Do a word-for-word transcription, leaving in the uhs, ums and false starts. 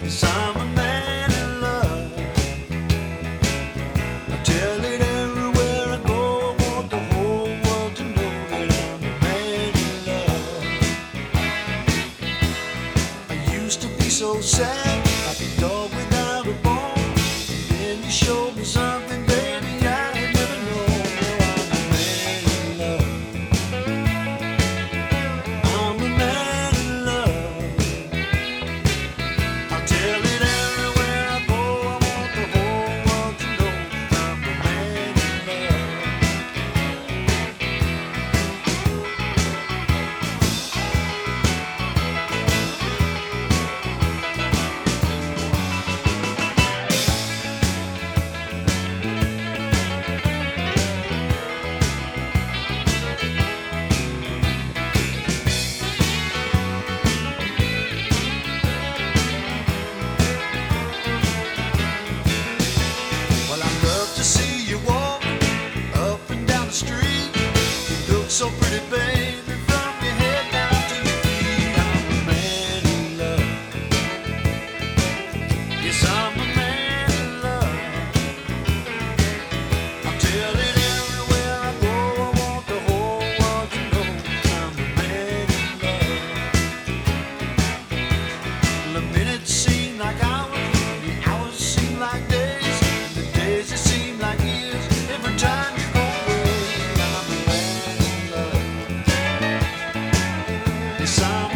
Yes, I'm a man in love. I tell it everywhere I go. I want the whole world to know that I'm a man in love. I used to be so sad, like a dog without a bone. Then you showed me something, baby, I had never known. I'm a man in love. I'll tell it everywhere I go. I want the whole world to know I'm a man in love. Well, I love to see you walk up and down the street. You look so pretty, baby, from your head down to your feet. I'm a man in love. Yes, I'm a man in love. I'll tell it everywhere I go. I want the whole world to know I'm a man in love. The minutes seem like hours, the hours seem like days, the days they seem like years. Every time you go away, I'm a man in love. Yes, I'm